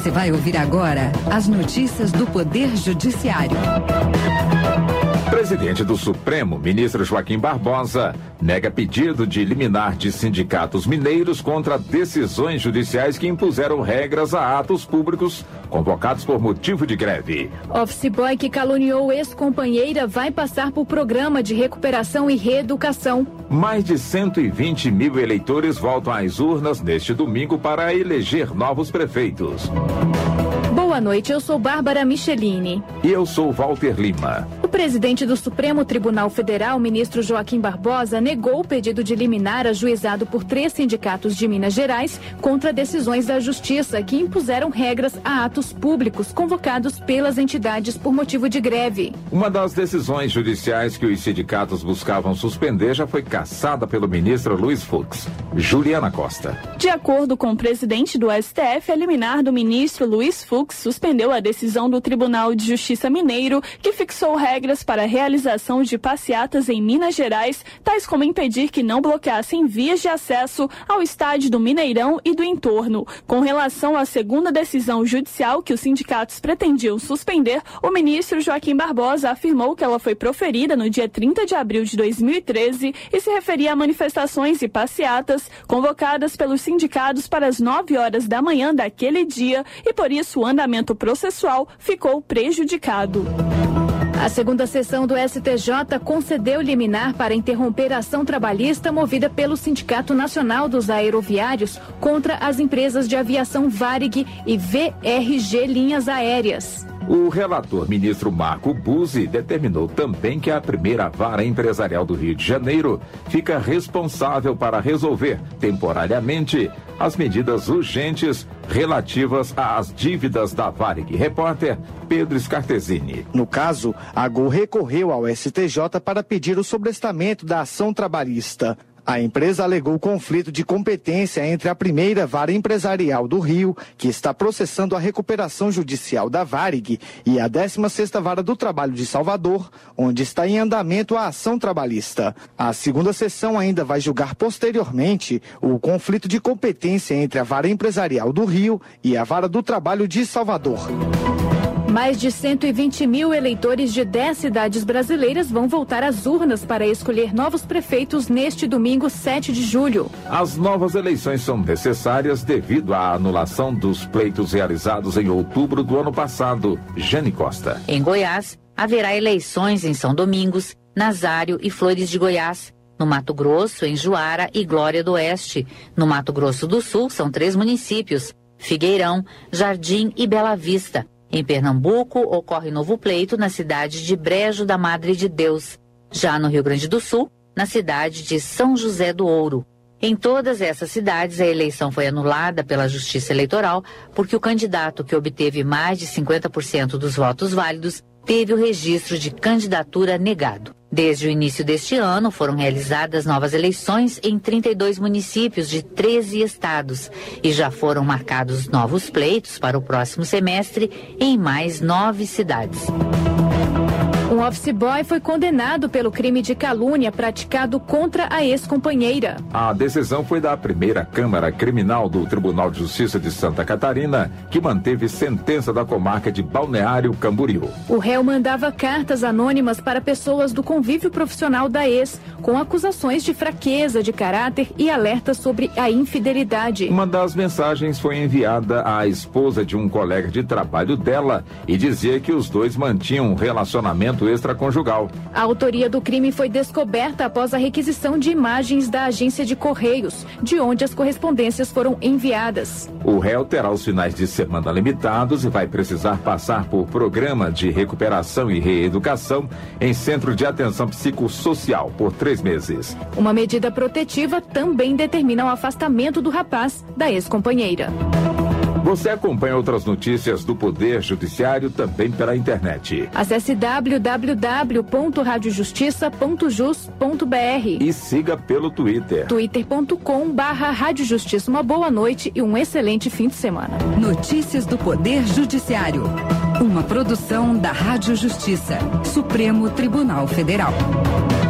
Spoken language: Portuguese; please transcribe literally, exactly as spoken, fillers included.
Você vai ouvir agora as notícias do Poder Judiciário. Presidente do Supremo, ministro Joaquim Barbosa, nega pedido de liminar de sindicatos mineiros contra decisões judiciais que impuseram regras a atos públicos convocados por motivo de greve. Office boy que caluniou ex-companheira vai passar por programa de recuperação e reeducação. Mais de cento e vinte mil eleitores voltam às urnas neste domingo para eleger novos prefeitos. Boa noite, eu sou Bárbara Michelini. E eu sou Walter Lima. O presidente do Supremo Tribunal Federal, ministro Joaquim Barbosa, negou o pedido de liminar ajuizado por três sindicatos de Minas Gerais contra decisões da Justiça que impuseram regras a atos públicos convocados pelas entidades por motivo de greve. Uma das decisões judiciais que os sindicatos buscavam suspender já foi cassada pelo ministro Luiz Fux. Juliana Costa. De acordo com o presidente do S T F, a liminar do ministro Luiz Fux suspendeu a decisão do Tribunal de Justiça Mineiro, que fixou regras para a realização de passeatas em Minas Gerais, tais como impedir que não bloqueassem vias de acesso ao estádio do Mineirão e do entorno. Com relação à segunda decisão judicial que os sindicatos pretendiam suspender, o ministro Joaquim Barbosa afirmou que ela foi proferida no dia trinta de abril de dois mil e treze e se referia a manifestações e passeatas convocadas pelos sindicatos para as nove horas da manhã daquele dia e, por isso, o andamento processual ficou prejudicado. A segunda sessão do S T J concedeu liminar para interromper a ação trabalhista movida pelo Sindicato Nacional dos Aeroviários contra as empresas de aviação Varig e V R G Linhas Aéreas. O relator ministro Marco Buzzi determinou também que a primeira vara empresarial do Rio de Janeiro fica responsável para resolver temporariamente as medidas urgentes relativas às dívidas da Varig. Repórter Pedro Scartesini. No caso, a Gol recorreu ao S T J para pedir o sobrestamento da ação trabalhista. A empresa alegou conflito de competência entre a primeira vara empresarial do Rio, que está processando a recuperação judicial da Varig, e a décima sexta vara do trabalho de Salvador, onde está em andamento a ação trabalhista. A segunda sessão ainda vai julgar posteriormente o conflito de competência entre a vara empresarial do Rio e a vara do trabalho de Salvador. Mais de cento e vinte mil eleitores de dez cidades brasileiras vão voltar às urnas para escolher novos prefeitos neste domingo, sete de julho. As novas eleições são necessárias devido à anulação dos pleitos realizados em outubro do ano passado. Jane Costa. Em Goiás, haverá eleições em São Domingos, Nazário e Flores de Goiás. No Mato Grosso, em Juara e Glória do Oeste. No Mato Grosso do Sul, são três municípios: Figueirão, Jardim e Bela Vista. Em Pernambuco, ocorre novo pleito na cidade de Brejo da Madre de Deus. Já no Rio Grande do Sul, na cidade de São José do Ouro. Em todas essas cidades, a eleição foi anulada pela Justiça Eleitoral porque o candidato que obteve mais de cinquenta por cento dos votos válidos teve o registro de candidatura negado. Desde o início deste ano, foram realizadas novas eleições em trinta e dois municípios de treze estados e já foram marcados novos pleitos para o próximo semestre em mais nove cidades. Um office boy foi condenado pelo crime de calúnia praticado contra a ex-companheira. A decisão foi da primeira Câmara Criminal do Tribunal de Justiça de Santa Catarina, que manteve sentença da comarca de Balneário Camboriú. O réu mandava cartas anônimas para pessoas do convívio profissional da ex, com acusações de fraqueza de caráter e alertas sobre a infidelidade. Uma das mensagens foi enviada à esposa de um colega de trabalho dela e dizia que os dois mantinham um relacionamento extraconjugal. A autoria do crime foi descoberta após a requisição de imagens da agência de Correios, de onde as correspondências foram enviadas. O réu terá os finais de semana limitados e vai precisar passar por programa de recuperação e reeducação em centro de atenção psicossocial por três meses. Uma medida protetiva também determina o afastamento do rapaz da ex-companheira. Você acompanha outras notícias do Poder Judiciário também pela internet. Acesse w w w ponto rádio justiça ponto jus ponto b r e siga pelo Twitter. twitter ponto com barra rádio justiça. Uma boa noite e um excelente fim de semana. Notícias do Poder Judiciário. Uma produção da Rádio Justiça, Supremo Tribunal Federal.